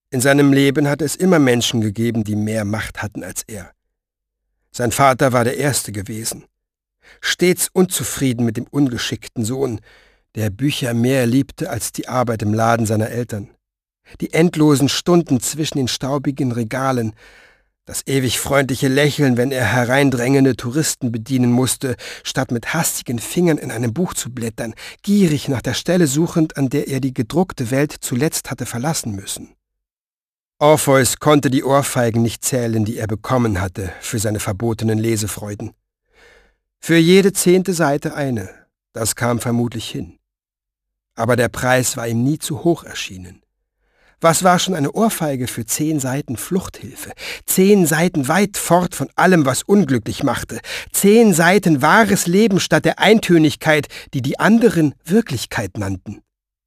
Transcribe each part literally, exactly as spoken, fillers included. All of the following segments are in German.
In seinem Leben hatte es immer Menschen gegeben, die mehr Macht hatten als er. Sein Vater war der Erste gewesen, stets unzufrieden mit dem ungeschickten Sohn, der Bücher mehr liebte als die Arbeit im Laden seiner Eltern, die endlosen Stunden zwischen den staubigen Regalen, das ewig freundliche Lächeln, wenn er hereindrängende Touristen bedienen musste, statt mit hastigen Fingern in einem Buch zu blättern, gierig nach der Stelle suchend, an der er die gedruckte Welt zuletzt hatte verlassen müssen. Orpheus konnte die Ohrfeigen nicht zählen, die er bekommen hatte für seine verbotenen Lesefreuden. Für jede zehnte Seite eine, das kam vermutlich hin. Aber der Preis war ihm nie zu hoch erschienen. Was war schon eine Ohrfeige für zehn Seiten Fluchthilfe? Zehn Seiten weit fort von allem, was unglücklich machte. Zehn Seiten wahres Leben statt der Eintönigkeit, die die anderen Wirklichkeit nannten.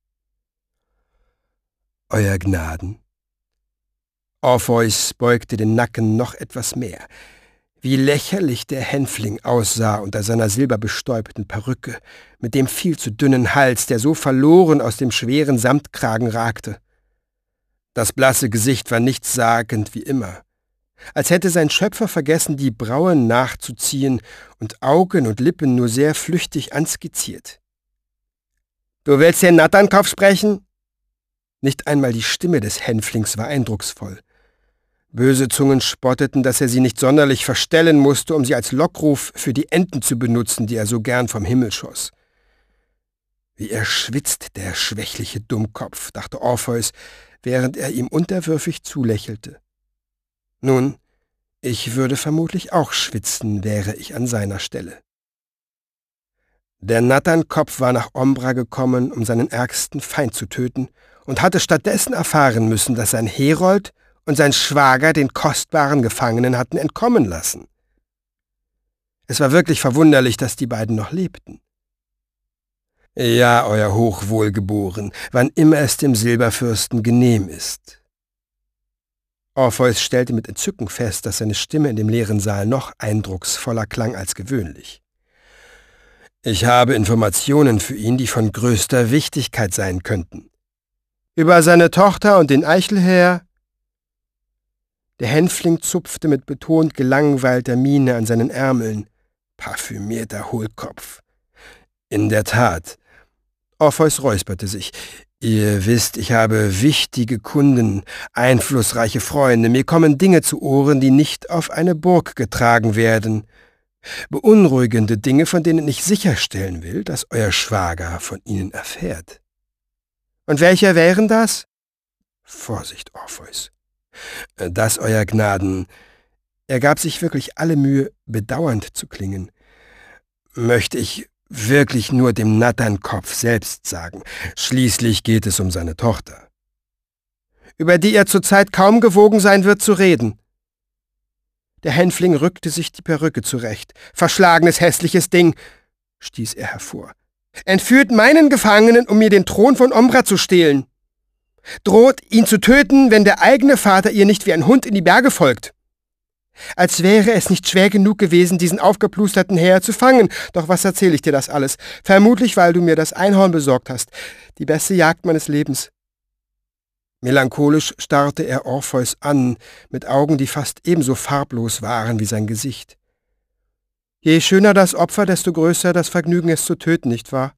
Euer Gnaden. Orpheus beugte den Nacken noch etwas mehr. Wie lächerlich der Hänfling aussah unter seiner silberbestäubten Perücke, mit dem viel zu dünnen Hals, der so verloren aus dem schweren Samtkragen ragte. Das blasse Gesicht war nichtssagend wie immer, als hätte sein Schöpfer vergessen, die Brauen nachzuziehen und Augen und Lippen nur sehr flüchtig anskizziert. »Du willst den Natternkopf sprechen?« Nicht einmal die Stimme des Hänflings war eindrucksvoll. Böse Zungen spotteten, dass er sie nicht sonderlich verstellen musste, um sie als Lockruf für die Enten zu benutzen, die er so gern vom Himmel schoss. »Wie er schwitzt, der schwächliche Dummkopf«, dachte Orpheus, während er ihm unterwürfig zulächelte. Nun, ich würde vermutlich auch schwitzen, wäre ich an seiner Stelle. Der Natternkopf war nach Ombra gekommen, um seinen ärgsten Feind zu töten, und hatte stattdessen erfahren müssen, dass sein Herold und sein Schwager den kostbaren Gefangenen hatten entkommen lassen. Es war wirklich verwunderlich, dass die beiden noch lebten. »Ja, Euer Hochwohlgeboren, wann immer es dem Silberfürsten genehm ist.« Orpheus stellte mit Entzücken fest, dass seine Stimme in dem leeren Saal noch eindrucksvoller klang als gewöhnlich. »Ich habe Informationen für ihn, die von größter Wichtigkeit sein könnten. Über seine Tochter und den Eichelherr?« Der Hänfling zupfte mit betont gelangweilter Miene an seinen Ärmeln. Parfümierter Hohlkopf. »In der Tat.« Orpheus räusperte sich. »Ihr wisst, ich habe wichtige Kunden, einflussreiche Freunde. Mir kommen Dinge zu Ohren, die nicht auf eine Burg getragen werden. Beunruhigende Dinge, von denen ich sicherstellen will, dass euer Schwager von ihnen erfährt.« »Und welche wären das?« »Vorsicht, Orpheus. Das, Euer Gnaden.« Er gab sich wirklich alle Mühe, bedauernd zu klingen. »Möchte ich wirklich nur dem Natternkopf selbst sagen. Schließlich geht es um seine Tochter.« »Über die er zurzeit kaum gewogen sein wird zu reden.« Der Hänfling rückte sich die Perücke zurecht. »Verschlagenes, hässliches Ding«, stieß er hervor. »Entführt meinen Gefangenen, um mir den Thron von Ombra zu stehlen. Droht, ihn zu töten, wenn der eigene Vater ihr nicht wie ein Hund in die Berge folgt. Als wäre es nicht schwer genug gewesen, diesen aufgeplusterten Herr zu fangen. Doch was erzähle ich dir das alles? Vermutlich, weil du mir das Einhorn besorgt hast. Die beste Jagd meines Lebens.« Melancholisch starrte er Orpheus an, mit Augen, die fast ebenso farblos waren wie sein Gesicht. »Je schöner das Opfer, desto größer das Vergnügen, es zu töten, nicht wahr?«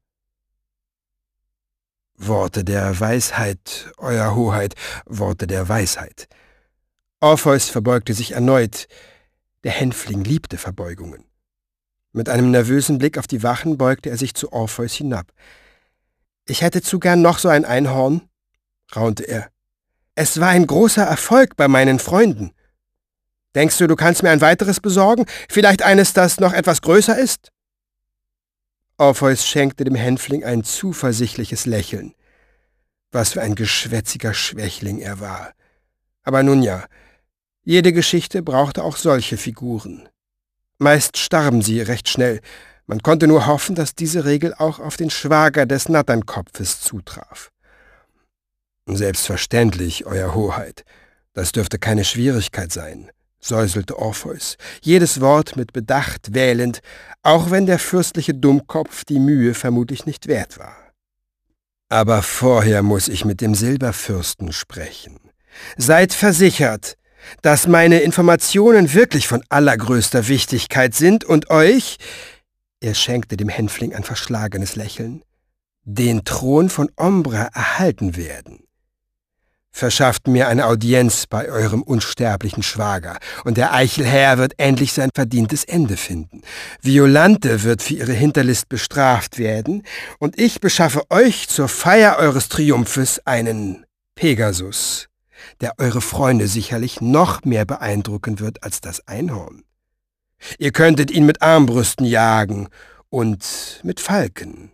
»Worte der Weisheit, Euer Hoheit, Worte der Weisheit.« Orpheus verbeugte sich erneut. Der Hänfling liebte Verbeugungen. Mit einem nervösen Blick auf die Wachen beugte er sich zu Orpheus hinab. »Ich hätte zu gern noch so ein Einhorn«, raunte er. »Es war ein großer Erfolg bei meinen Freunden. Denkst du, du kannst mir ein weiteres besorgen? Vielleicht eines, das noch etwas größer ist?« Orpheus schenkte dem Hänfling ein zuversichtliches Lächeln. Was für ein geschwätziger Schwächling er war. Aber nun ja, jede Geschichte brauchte auch solche Figuren. Meist starben sie recht schnell. Man konnte nur hoffen, dass diese Regel auch auf den Schwager des Natternkopfes zutraf. »Selbstverständlich, Euer Hoheit. Das dürfte keine Schwierigkeit sein«, säuselte Orpheus, jedes Wort mit Bedacht wählend, auch wenn der fürstliche Dummkopf die Mühe vermutlich nicht wert war. »Aber vorher muss ich mit dem Silberfürsten sprechen. Seid versichert, dass meine Informationen wirklich von allergrößter Wichtigkeit sind und euch, er schenkte dem Hänfling ein verschlagenes Lächeln, den Thron von Ombra erhalten werden. Verschafft mir eine Audienz bei eurem unsterblichen Schwager, und der Eichelherr wird endlich sein verdientes Ende finden. Violante wird für ihre Hinterlist bestraft werden, und ich beschaffe euch zur Feier eures Triumphes einen Pegasus, der eure Freunde sicherlich noch mehr beeindrucken wird als das Einhorn. Ihr könntet ihn mit Armbrüsten jagen und mit Falken.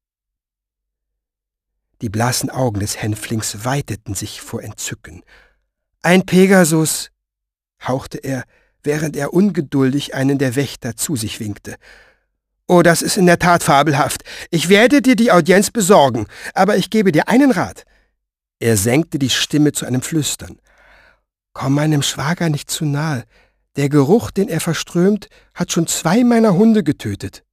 Die blassen Augen des Hänflings weiteten sich vor Entzücken. »Ein Pegasus«, hauchte er, während er ungeduldig einen der Wächter zu sich winkte. »Oh, das ist in der Tat fabelhaft. Ich werde dir die Audienz besorgen, aber ich gebe dir einen Rat.« Er senkte die Stimme zu einem Flüstern. »Komm meinem Schwager nicht zu nahe. Der Geruch, den er verströmt, hat schon zwei meiner Hunde getötet.«